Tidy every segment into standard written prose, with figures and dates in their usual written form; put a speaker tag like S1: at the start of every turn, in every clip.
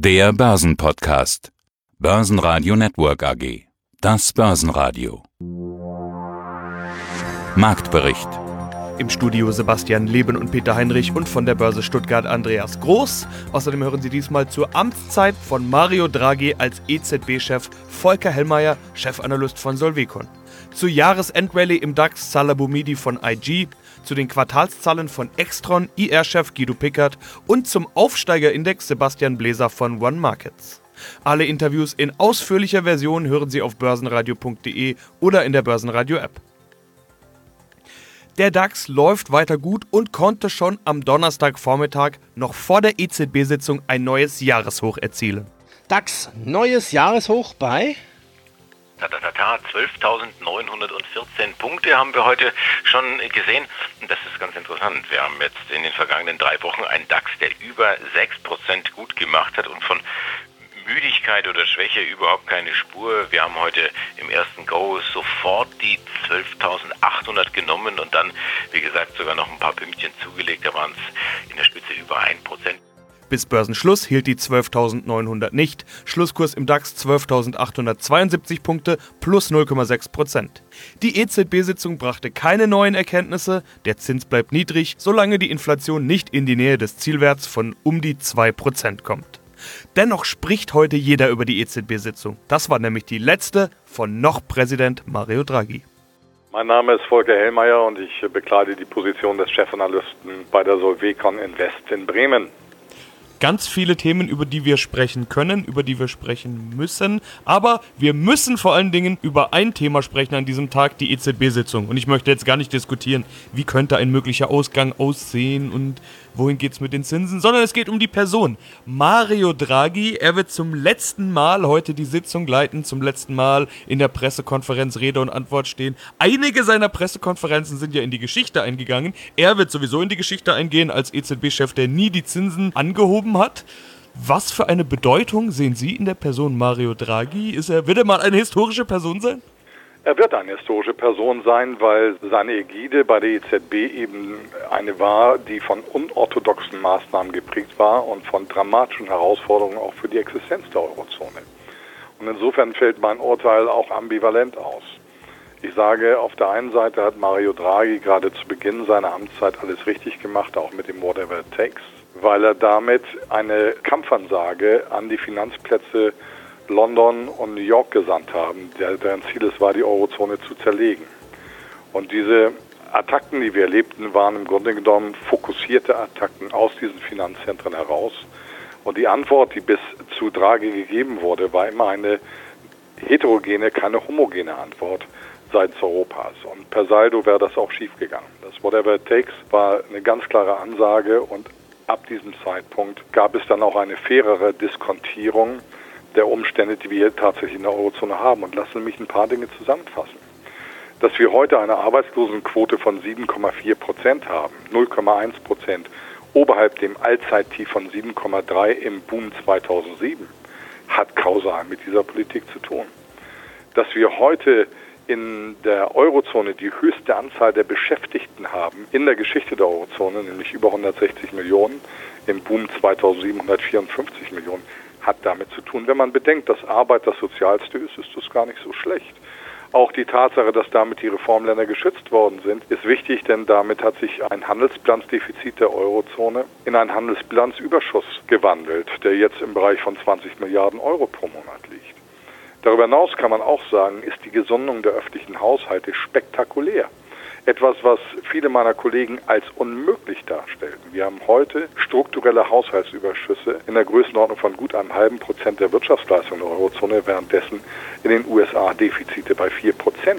S1: Der Börsenpodcast. Börsenradio Network AG. Das Börsenradio. Marktbericht.
S2: Im Studio Sebastian Leben und Peter Heinrich und von der Börse Stuttgart Andreas Groß. Außerdem hören Sie diesmal zur Amtszeit von Mario Draghi als EZB-Chef Volker Hellmeier, Chefanalyst von Solvecon. Zur Jahresendrallye im DAX Salah Boumidi von IG, zu den Quartalszahlen von Extron IR-Chef Guido Pickert und zum Aufsteigerindex Sebastian Bläser von One Markets. Alle Interviews in ausführlicher Version hören Sie auf börsenradio.de oder in der Börsenradio-App. Der DAX läuft weiter gut und konnte schon am Donnerstagvormittag noch vor der EZB-Sitzung ein neues Jahreshoch erzielen.
S3: DAX, neues Jahreshoch bei?
S4: 12.914 Punkte haben wir heute schon gesehen. Und das ist ganz interessant. Wir haben jetzt in den vergangenen 3 Wochen einen DAX, der über 6% gut gemacht hat und von Müdigkeit oder Schwäche überhaupt keine Spur. Wir haben heute im ersten Go sofort die 12.800 genommen und dann, wie gesagt, sogar noch ein paar Pünktchen zugelegt. Da waren es in der Spitze über 1%.
S2: Bis Börsenschluss hielt die 12.900 nicht. Schlusskurs im DAX 12.872 Punkte plus 0,6%. Die EZB-Sitzung brachte keine neuen Erkenntnisse. Der Zins bleibt niedrig, solange die Inflation nicht in die Nähe des Zielwerts von um die 2% kommt. Dennoch spricht heute jeder über die EZB-Sitzung. Das war nämlich die letzte von noch Präsident Mario Draghi.
S5: Mein Name ist Volker Hellmeier und ich bekleide die Position des Chefanalysten bei der Solvecon Invest in Bremen.
S2: Ganz viele Themen, über die wir sprechen können, über die wir sprechen müssen. Aber wir müssen vor allen Dingen über ein Thema sprechen an diesem Tag, die EZB-Sitzung. Und ich möchte jetzt gar nicht diskutieren, wie könnte ein möglicher Ausgang aussehen und wohin geht es mit den Zinsen, sondern es geht um die Person. Mario Draghi, er wird zum letzten Mal heute die Sitzung leiten, zum letzten Mal in der Pressekonferenz Rede und Antwort stehen. Einige seiner Pressekonferenzen sind ja in die Geschichte eingegangen. Er wird sowieso in die Geschichte eingehen als EZB-Chef, der nie die Zinsen angehoben hat. Was für eine Bedeutung sehen Sie in der Person Mario Draghi? Wird er mal eine historische Person sein?
S5: Er wird eine historische Person sein, weil seine Ägide bei der EZB eben eine war, die von unorthodoxen Maßnahmen geprägt war und von dramatischen Herausforderungen auch für die Existenz der Eurozone. Und insofern fällt mein Urteil auch ambivalent aus. Ich sage, auf der einen Seite hat Mario Draghi gerade zu Beginn seiner Amtszeit alles richtig gemacht, auch mit dem Whatever It Takes, weil er damit eine Kampfansage an die Finanzplätze London und New York gesandt haben, deren Ziel es war, die Eurozone zu zerlegen. Und diese Attacken, die wir erlebten, waren im Grunde genommen fokussierte Attacken aus diesen Finanzzentren heraus. Und die Antwort, die bis zu Draghi gegeben wurde, war immer eine heterogene, keine homogene Antwort seitens Europas. Und per Saldo wäre das auch schiefgegangen. Das Whatever It Takes war eine ganz klare Ansage und ab diesem Zeitpunkt gab es dann auch eine fairere Diskontierung der Umstände, die wir hier tatsächlich in der Eurozone haben. Und lassen Sie mich ein paar Dinge zusammenfassen. Dass wir heute eine Arbeitslosenquote von 7,4% haben, 0,1% oberhalb dem Allzeittief von 7,3 im Boom 2007, hat kausal mit dieser Politik zu tun. Dass wir heute in der Eurozone die höchste Anzahl der Beschäftigten haben in der Geschichte der Eurozone, nämlich über 160 Millionen, im Boom 2007 154 Millionen, hat damit zu tun. Wenn man bedenkt, dass Arbeit das Sozialste ist, ist das gar nicht so schlecht. Auch die Tatsache, dass damit die Reformländer geschützt worden sind, ist wichtig, denn damit hat sich ein Handelsbilanzdefizit der Eurozone in einen Handelsbilanzüberschuss gewandelt, der jetzt im Bereich von 20 Milliarden Euro pro Monat liegt. Darüber hinaus kann man auch sagen, ist die Gesundung der öffentlichen Haushalte spektakulär. Etwas, was viele meiner Kollegen als unmöglich darstellten. Wir haben heute strukturelle Haushaltsüberschüsse in der Größenordnung von gut 0,5% der Wirtschaftsleistung der Eurozone, währenddessen in den USA Defizite bei 4%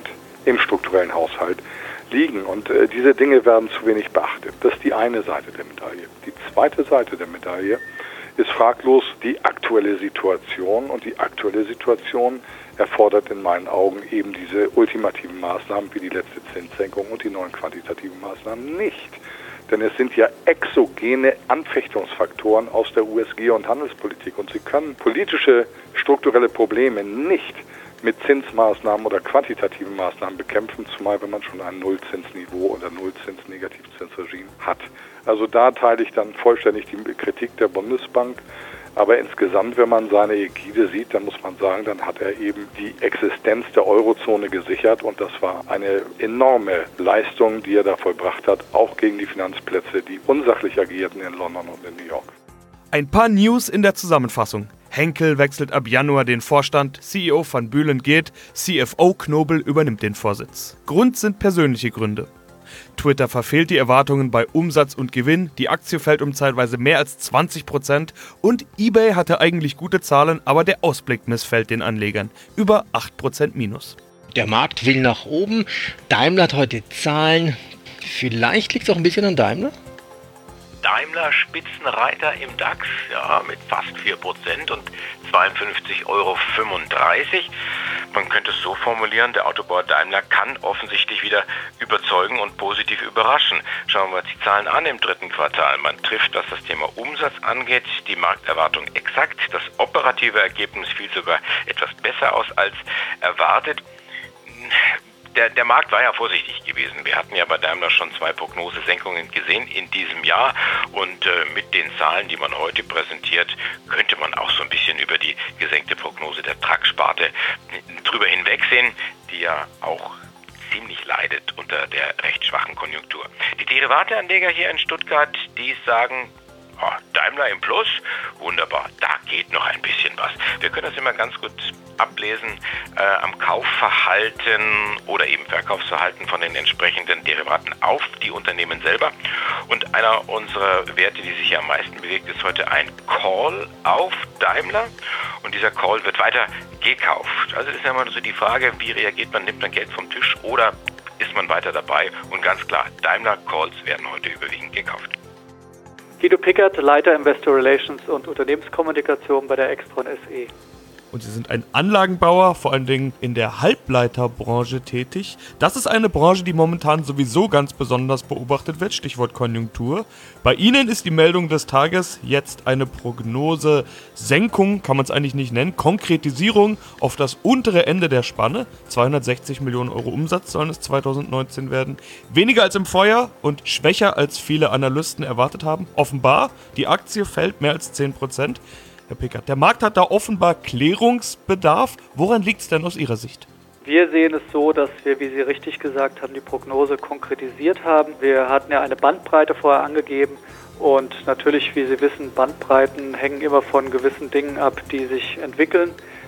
S5: im strukturellen Haushalt liegen. Und diese Dinge werden zu wenig beachtet. Das ist die eine Seite der Medaille. Die zweite Seite der Medaille ist fraglos die aktuelle Situation. Und die aktuelle Situation erfordert in meinen Augen eben diese ultimativen Maßnahmen wie die letzte Zinssenkung und die neuen quantitativen Maßnahmen nicht. Denn es sind ja exogene Anfechtungsfaktoren aus der USG- und Handelspolitik. Und sie können politische, strukturelle Probleme nicht mit Zinsmaßnahmen oder quantitativen Maßnahmen bekämpfen, zumal wenn man schon ein Nullzinsniveau oder Nullzins-Negativzinsregime hat. Also da teile ich dann vollständig die Kritik der Bundesbank. Aber insgesamt, wenn man seine Ägide sieht, dann muss man sagen, dann hat er eben die Existenz der Eurozone gesichert und das war eine enorme Leistung, die er da vollbracht hat, auch gegen die Finanzplätze, die unsachlich agierten in London und in New York.
S2: Ein paar News in der Zusammenfassung. Henkel wechselt ab Januar den Vorstand, CEO van Bühlen geht, CFO Knobel übernimmt den Vorsitz. Grund sind persönliche Gründe. Twitter verfehlt die Erwartungen bei Umsatz und Gewinn, die Aktie fällt um zeitweise mehr als 20% und eBay hatte eigentlich gute Zahlen, aber der Ausblick missfällt den Anlegern. Über 8% Minus.
S3: Der Markt will nach oben. Daimler hat heute Zahlen. Vielleicht liegt es auch ein bisschen an Daimler.
S4: Daimler Spitzenreiter im DAX, ja, mit fast 4% und 52,35 Euro. Man könnte es so formulieren, der Autobauer Daimler kann offensichtlich wieder überzeugen und positiv überraschen. Schauen wir uns die Zahlen an im dritten Quartal. Man trifft, was das Thema Umsatz angeht, die Markterwartung exakt. Das operative Ergebnis fiel sogar etwas besser aus als erwartet. Der Markt war ja vorsichtig gewesen. Wir hatten ja bei Daimler schon 2 Prognosesenkungen gesehen in diesem Jahr und mit den Zahlen, die man heute präsentiert, könnte man auch so ein bisschen über die gesenkte Prognose der Trucksparte drüber hinwegsehen, die ja auch ziemlich leidet unter der recht schwachen Konjunktur. Die Derivateanleger hier in Stuttgart, die sagen, Daimler im Plus, wunderbar, da geht noch ein bisschen was. Wir können das immer ganz gut ablesen am Kaufverhalten oder eben Verkaufsverhalten von den entsprechenden Derivaten auf die Unternehmen selber. Und einer unserer Werte, die sich hier am meisten bewegt, ist heute ein Call auf Daimler. Und dieser Call wird weiter gekauft. Also das ist ja immer so die Frage, wie reagiert man, nimmt man Geld vom Tisch oder ist man weiter dabei? Und ganz klar, Daimler Calls werden heute überwiegend gekauft.
S6: Guido Pickert, Leiter Investor Relations und Unternehmenskommunikation bei der Extron SE.
S2: Und Sie sind ein Anlagenbauer, vor allen Dingen in der Halbleiterbranche tätig. Das ist eine Branche, die momentan sowieso ganz besonders beobachtet wird, Stichwort Konjunktur. Bei Ihnen ist die Meldung des Tages jetzt eine Prognosesenkung, kann man es eigentlich nicht nennen, Konkretisierung auf das untere Ende der Spanne. 260 Millionen Euro Umsatz sollen es 2019 werden. Weniger als im Vorjahr und schwächer als viele Analysten erwartet haben. Offenbar, die Aktie fällt mehr als 10%. Herr Pickert, der Markt hat da offenbar Klärungsbedarf. Woran liegt es denn aus Ihrer Sicht?
S6: Wir sehen es so, dass wir, wie Sie richtig gesagt haben, die Prognose konkretisiert haben. Wir hatten ja eine Bandbreite vorher angegeben und natürlich, wie Sie wissen, Bandbreiten hängen immer von gewissen Dingen ab, die sich entwickeln.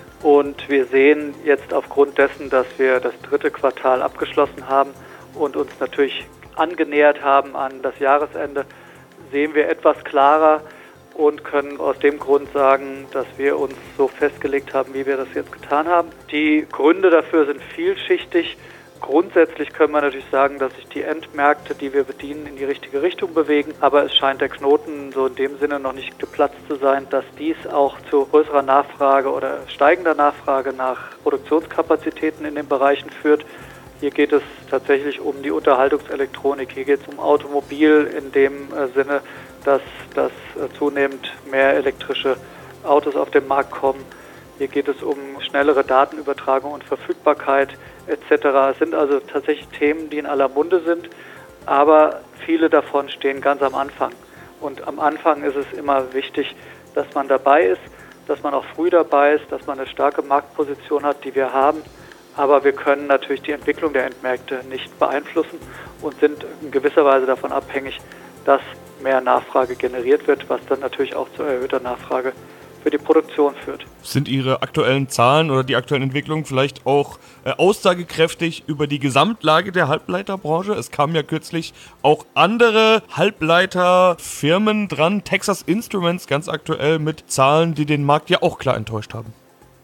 S6: Und wir sehen jetzt aufgrund dessen, dass wir das dritte Quartal abgeschlossen haben und uns natürlich angenähert haben an das Jahresende, sehen wir etwas klarer und können aus dem Grund sagen, dass wir uns so festgelegt haben, wie wir das jetzt getan haben. Die Gründe dafür sind vielschichtig. Grundsätzlich können wir natürlich sagen, dass sich die Endmärkte, die wir bedienen, in die richtige Richtung bewegen. Aber es scheint der Knoten so in dem Sinne noch nicht geplatzt zu sein, dass dies auch zu größerer Nachfrage oder steigender Nachfrage nach Produktionskapazitäten in den Bereichen führt. Hier geht es tatsächlich um die Unterhaltungselektronik. Hier geht es um Automobil in dem Sinne, dass zunehmend mehr elektrische Autos auf den Markt kommen. Hier geht es um schnellere Datenübertragung und Verfügbarkeit etc. Es sind also tatsächlich Themen, die in aller Munde sind, aber viele davon stehen ganz am Anfang. Und am Anfang ist es immer wichtig, dass man dabei ist, dass man auch früh dabei ist, dass man eine starke Marktposition hat, die wir haben. Aber wir können natürlich die Entwicklung der Endmärkte nicht beeinflussen und sind in gewisser Weise davon abhängig, dass mehr Nachfrage generiert wird, was dann natürlich auch zu erhöhter Nachfrage für die Produktion führt.
S2: Sind Ihre aktuellen Zahlen oder die aktuellen Entwicklungen vielleicht auch aussagekräftig über die Gesamtlage der Halbleiterbranche? Es kamen ja kürzlich auch andere Halbleiterfirmen dran, Texas Instruments ganz aktuell mit Zahlen, die den Markt ja auch klar enttäuscht haben.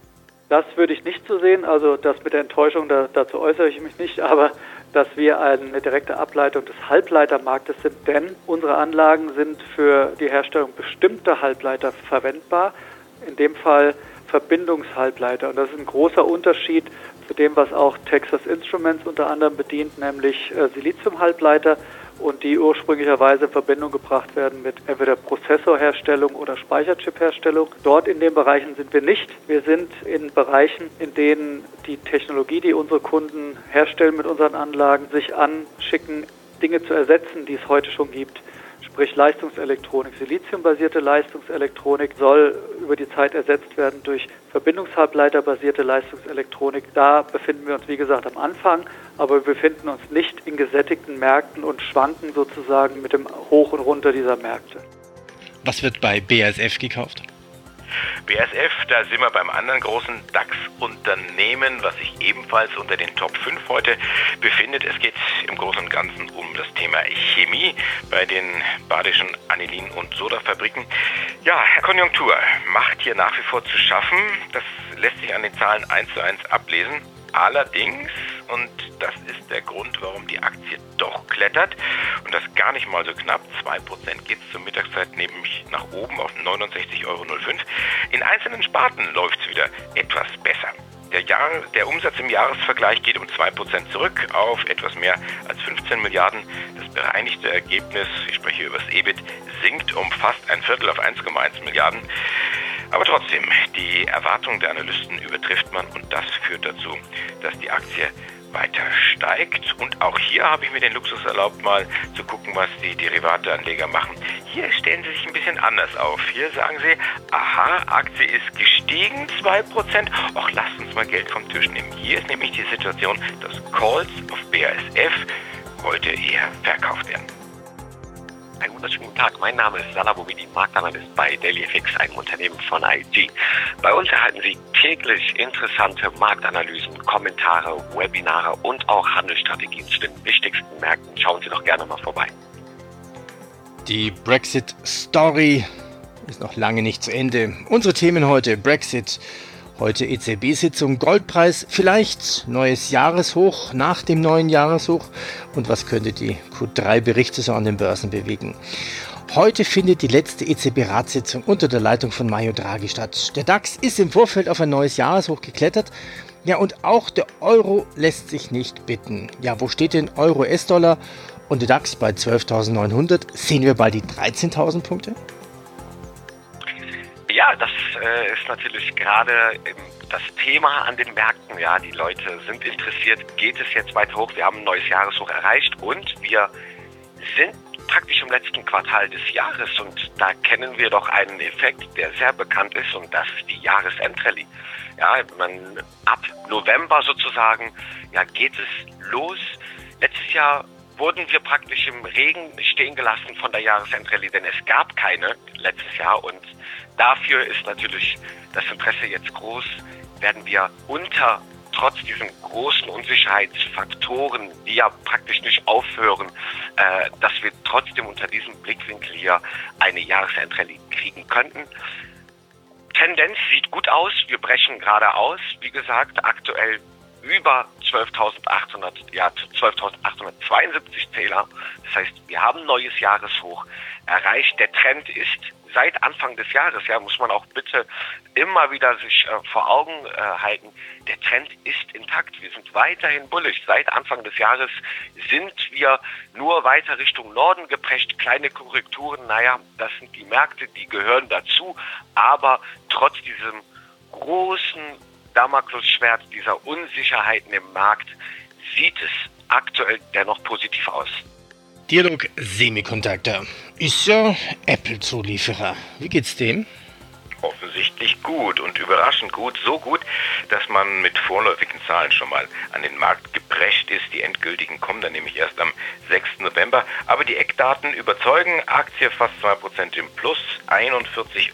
S6: Das würde ich nicht so sehen, also das mit der Enttäuschung, dazu äußere ich mich nicht, aber dass wir eine direkte Ableitung des Halbleitermarktes sind, denn unsere Anlagen sind für die Herstellung bestimmter Halbleiter verwendbar, in dem Fall Verbindungshalbleiter. Und das ist ein großer Unterschied zu dem, was auch Texas Instruments unter anderem bedient, nämlich Siliziumhalbleiter und die ursprünglicherweise in Verbindung gebracht werden mit entweder Prozessorherstellung oder Speicherchipherstellung. Dort in den Bereichen sind wir nicht. Wir sind in Bereichen, in denen die Technologie, die unsere Kunden herstellen mit unseren Anlagen, sich anschicken, Dinge zu ersetzen, die es heute schon gibt. sprich Leistungselektronik. Siliziumbasierte Leistungselektronik soll über die Zeit ersetzt werden durch verbindungshalbleiterbasierte Leistungselektronik. Da befinden wir uns, wie gesagt, am Anfang, aber wir befinden uns nicht in gesättigten Märkten und schwanken sozusagen mit dem Hoch und Runter dieser Märkte.
S3: Was wird bei BASF gekauft?
S4: BASF, da sind wir beim anderen großen DAX-Unternehmen, was sich ebenfalls unter den Top 5 heute befindet. Es geht im Großen und Ganzen um das Thema Chemie bei den badischen Anilin- und Sodafabriken. Ja, Konjunktur macht hier nach wie vor zu schaffen. Das lässt sich an den Zahlen 1:1 ablesen. Allerdings, und das ist der Grund, warum die Aktie doch klettert, und das gar nicht mal so knapp, 2% geht es zur Mittagszeit nämlich nach oben auf 69,05 €. In einzelnen Sparten läuft es wieder etwas besser. Der Umsatz im Jahresvergleich geht um 2% zurück auf etwas mehr als 15 Milliarden. Das bereinigte Ergebnis, ich spreche über das EBIT, sinkt um fast ein Viertel auf 1,1 Milliarden. Aber trotzdem, die Erwartungen der Analysten übertrifft man und das führt dazu, dass die Aktie weiter steigt. Und auch hier habe ich mir den Luxus erlaubt, mal zu gucken, was die Derivateanleger machen. Hier stellen sie sich ein bisschen anders auf. Hier sagen sie, aha, Aktie ist gestiegen, 2%. Och, lasst uns mal Geld vom Tisch nehmen. Hier ist nämlich die Situation, dass Calls auf BASF heute eher verkauft werden.
S7: Einen wunderschönen guten Tag. Mein Name ist Salah Boumidi, Marktanalyst bei DailyFX, einem Unternehmen von IG. Bei uns erhalten Sie täglich interessante Marktanalysen, Kommentare, Webinare und auch Handelsstrategien zu den wichtigsten Märkten. Schauen Sie doch gerne mal vorbei.
S3: Die Brexit-Story ist noch lange nicht zu Ende. Unsere Themen heute: Brexit, heute EZB-Sitzung, Goldpreis, vielleicht neues Jahreshoch nach dem neuen Jahreshoch und was könnte die Q3-Berichte so an den Börsen bewegen. Heute findet die letzte EZB-Ratssitzung unter der Leitung von Mario Draghi statt. Der DAX ist im Vorfeld auf ein neues Jahreshoch geklettert. Ja, und auch der Euro lässt sich nicht bitten. Ja, wo steht denn Euro-US-Dollar und der DAX bei 12.900? Sehen wir bald die 13.000 Punkte?
S7: Ja, das ist natürlich gerade das Thema an den Märkten. Ja, die Leute sind interessiert, geht es jetzt weiter hoch? Wir haben ein neues Jahreshoch erreicht und wir sind praktisch im letzten Quartal des Jahres und da kennen wir doch einen Effekt, der sehr bekannt ist und das ist die Jahresendrallye. Ja, ab November sozusagen, ja, geht es los. Letztes Jahr wurden wir praktisch im Regen stehen gelassen von der Jahresendrallye, denn es gab keine letztes Jahr und dafür ist natürlich das Interesse jetzt groß, werden wir trotz diesen großen Unsicherheitsfaktoren, die ja praktisch nicht aufhören, dass wir trotzdem unter diesem Blickwinkel hier eine Jahresendrallye kriegen könnten. Tendenz sieht gut aus, wir brechen gerade aus, wie gesagt, aktuell über 12.800, ja 12.872 Zähler. Das heißt, wir haben ein neues Jahreshoch erreicht. Der Trend ist seit Anfang des Jahres, ja, muss man auch bitte immer wieder sich vor Augen halten, der Trend ist intakt. Wir sind weiterhin bullish. Seit Anfang des Jahres sind wir nur weiter Richtung Norden geprescht. Kleine Korrekturen, naja, das sind die Märkte, die gehören dazu. Aber trotz diesem großen Damoklesschwert dieser Unsicherheiten im Markt sieht es aktuell dennoch positiv aus.
S3: Dialog Semiconductor ist ja Apple-Zulieferer. Wie geht's dem?
S4: Offensichtlich gut und überraschend gut. So gut, dass man mit vorläufigen Zahlen schon mal an den Markt geprescht ist. Die endgültigen kommen dann nämlich erst am 6. November. Aber die Eckdaten überzeugen. Aktie fast 2% im Plus, 41,34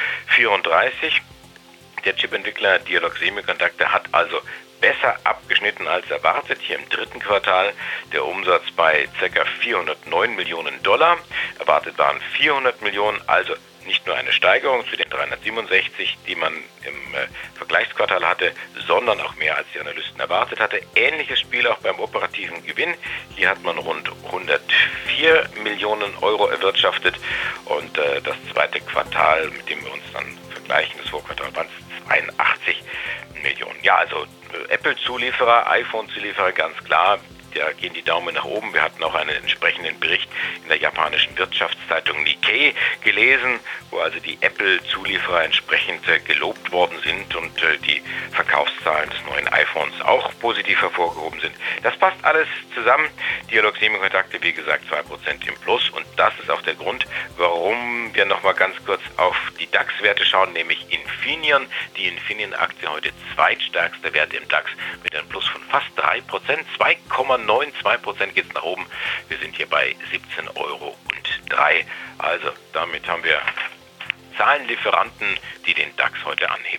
S4: €. Der Chipentwickler Dialog Semiconductor hat also besser abgeschnitten als erwartet. Hier im dritten Quartal der Umsatz bei ca. $409 Millionen. Erwartet waren 400 Millionen, also nicht nur eine Steigerung zu den 367, die man im Vergleichsquartal hatte, sondern auch mehr als die Analysten erwartet hatte. Ähnliches Spiel auch beim operativen Gewinn. Hier hat man rund 104 Millionen € erwirtschaftet und das zweite Quartal, mit dem wir uns dann vergleichen, das Vorquartal waren es 82 Millionen. Ja, also Apple-Zulieferer, iPhone-Zulieferer, ganz klar. da gehen die Daumen nach oben. Wir hatten auch einen entsprechenden Bericht in der japanischen Wirtschaftszeitung Nikkei gelesen, wo also die Apple-Zulieferer entsprechend gelobt worden sind und die Verkaufszahlen des neuen iPhones auch positiv hervorgehoben sind. Das passt alles zusammen. Dialog Semikontakte, wie gesagt, 2% im Plus. Und das ist auch der Grund, warum wir nochmal ganz kurz auf die DAX-Werte schauen, nämlich Infineon. Die Infineon-Aktie heute zweitstärkste Wert im DAX mit einem Plus von fast 3%. 2,92% geht es nach oben. Wir sind hier bei 17,03 €. Also damit haben wir Zahlenlieferanten, die den DAX heute anheben.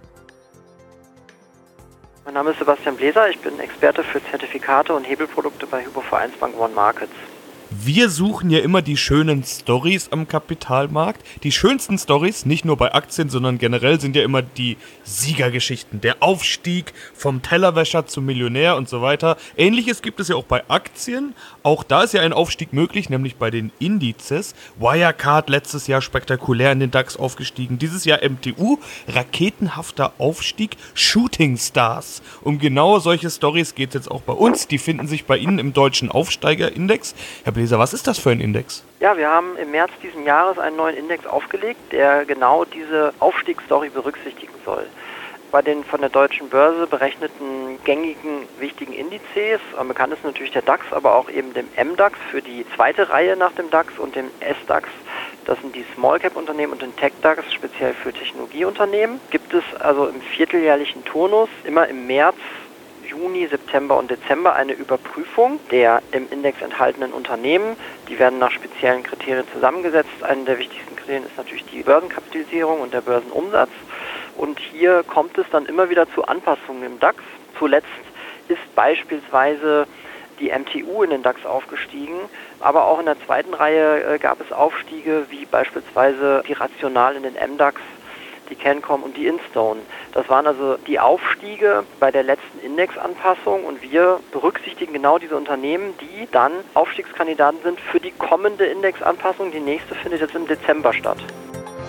S8: Mein Name ist Sebastian Bläser, ich bin Experte für Zertifikate und Hebelprodukte bei Hypo Vereinsbank One Markets.
S2: Wir suchen ja immer die schönen Storys am Kapitalmarkt. Die schönsten Storys, nicht nur bei Aktien, sondern generell, sind ja immer die Siegergeschichten. Der Aufstieg vom Tellerwäscher zum Millionär und so weiter. Ähnliches gibt es ja auch bei Aktien. Auch da ist ja ein Aufstieg möglich, nämlich bei den Indizes. Wirecard letztes Jahr spektakulär in den DAX aufgestiegen. Dieses Jahr MTU, raketenhafter Aufstieg, Shooting Stars. Um genau solche Storys geht es jetzt auch bei uns. Die finden sich bei Ihnen im deutschen Aufsteigerindex. Herr Bläser, was ist das für ein Index?
S8: Ja, wir haben im März diesen Jahres einen neuen Index aufgelegt, der genau diese Aufstiegsstory berücksichtigen soll. Bei den von der deutschen Börse berechneten gängigen wichtigen Indizes, am bekanntesten natürlich der DAX, aber auch eben dem MDAX für die zweite Reihe nach dem DAX und dem SDAX, das sind die Small-Cap-Unternehmen, und den TechDAX, speziell für Technologieunternehmen, gibt es also im vierteljährlichen Turnus immer im März, Juni, September und Dezember eine Überprüfung der im Index enthaltenen Unternehmen. Die werden nach speziellen Kriterien zusammengesetzt. Eine der wichtigsten Kriterien ist natürlich die Börsenkapitalisierung und der Börsenumsatz. Und hier kommt es dann immer wieder zu Anpassungen im DAX. Zuletzt ist beispielsweise die MTU in den DAX aufgestiegen, aber auch in der zweiten Reihe gab es Aufstiege, wie beispielsweise die Rational in den MDAX, die Cancom und die Instone. Das waren also die Aufstiege bei der letzten Indexanpassung, und wir berücksichtigen genau diese Unternehmen, die dann Aufstiegskandidaten sind für die kommende Indexanpassung. Die nächste findet jetzt im Dezember statt.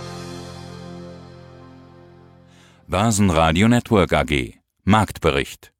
S1: Börsenradio Network AG. Marktbericht.